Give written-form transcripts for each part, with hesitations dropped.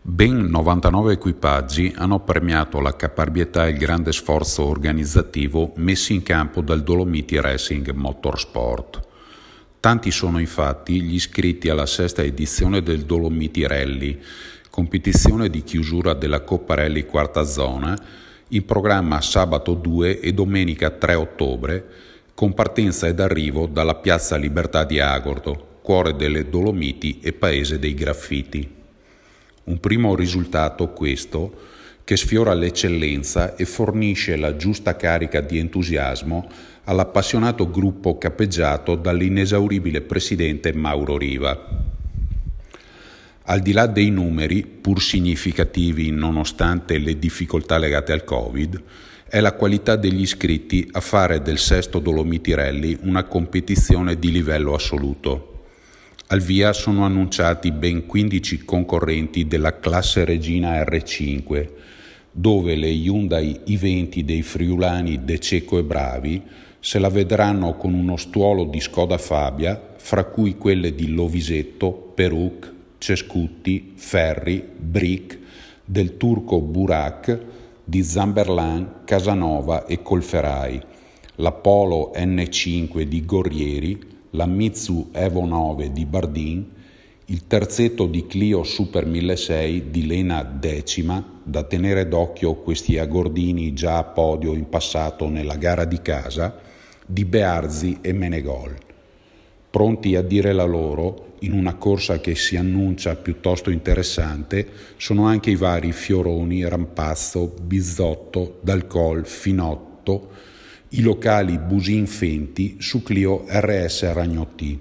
Ben 99 equipaggi hanno premiato la caparbietà e il grande sforzo organizzativo messi in campo dal Dolomiti Racing Motorsport. Tanti sono infatti gli iscritti alla sesta edizione del Dolomiti Rally, competizione di chiusura della Coppa Rally quarta zona, in programma sabato 2 e domenica 3 ottobre, con partenza ed arrivo dalla Piazza Libertà di Agordo, cuore delle Dolomiti e paese dei graffiti. Un primo risultato questo che sfiora l'eccellenza e fornisce la giusta carica di entusiasmo all'appassionato gruppo capeggiato dall'inesauribile presidente Mauro Riva. Al di là dei numeri, pur significativi nonostante le difficoltà legate al Covid, è la qualità degli iscritti a fare del sesto Dolomiti Rally una competizione di livello assoluto. Al via sono annunciati ben 15 concorrenti della classe regina R5, dove le Hyundai i20 dei friulani De Cecco e Bravi se la vedranno con uno stuolo di Skoda Fabia, fra cui quelle di Lovisetto, Peruc, Cescutti, Ferri, Brick, del turco Burak, di Zamberlan, Casanova e Colferai, la Polo N5 di Gorrieri, la Mitsu Evo 9 di Bardin, il terzetto di Clio Super 1600 di Lena Decima, da tenere d'occhio questi agordini già a podio in passato nella gara di casa, di Bearzi e Menegol. Pronti a dire la loro, in una corsa che si annuncia piuttosto interessante, sono anche i vari Fioroni, Rampazzo, Bizzotto, Dalcol, Finotto, i locali Busin Fenti su Clio RS Ragnotti.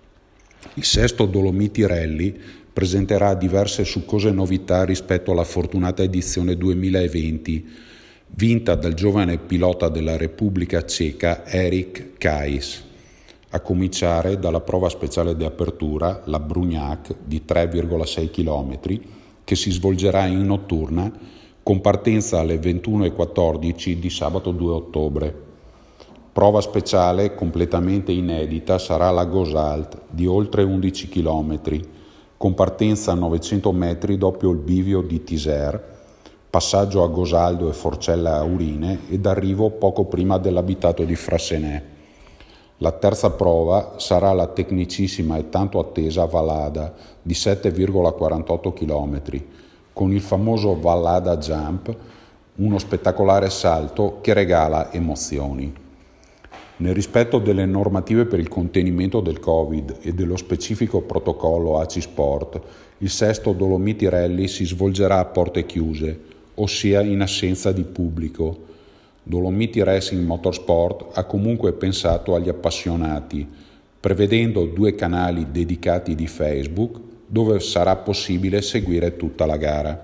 Il sesto Dolomiti Rally presenterà diverse succose novità rispetto alla fortunata edizione 2020, vinta dal giovane pilota della Repubblica Ceca Erik Kais, a cominciare dalla prova speciale di apertura, la Brugnac, di 3,6 km, che si svolgerà in notturna con partenza alle 21:14 di sabato 2 ottobre. Prova speciale completamente inedita sarà la Gosalt di oltre 11 km, con partenza a 900 metri dopo il bivio di Tiser, passaggio a Gosaldo e Forcella Aurine ed arrivo poco prima dell'abitato di Frassenè. La terza prova sarà la tecnicissima e tanto attesa Vallada di 7,48 km, con il famoso Vallada Jump, uno spettacolare salto che regala emozioni. Nel rispetto delle normative per il contenimento del Covid e dello specifico protocollo ACI Sport, il sesto Dolomiti Rally si svolgerà a porte chiuse, ossia in assenza di pubblico. Dolomiti Racing Motorsport ha comunque pensato agli appassionati, prevedendo 2 canali dedicati di Facebook dove sarà possibile seguire tutta la gara.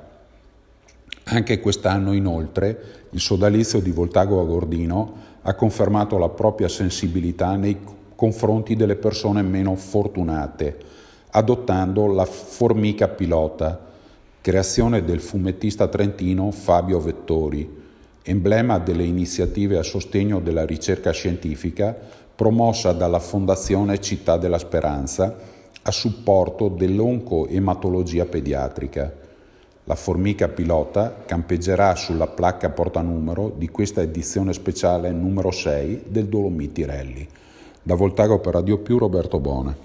Anche quest'anno, inoltre, il sodalizio di Voltago Agordino ha confermato la propria sensibilità nei confronti delle persone meno fortunate, adottando la formica pilota, creazione del fumettista trentino Fabio Vettori, emblema delle iniziative a sostegno della ricerca scientifica promossa dalla Fondazione Città della Speranza a supporto dell'oncoematologia pediatrica. La formica pilota campeggerà sulla placca portanumero di questa edizione speciale numero 6 del Dolomiti Rally. Da Voltago per Radio Più, Roberto Bone.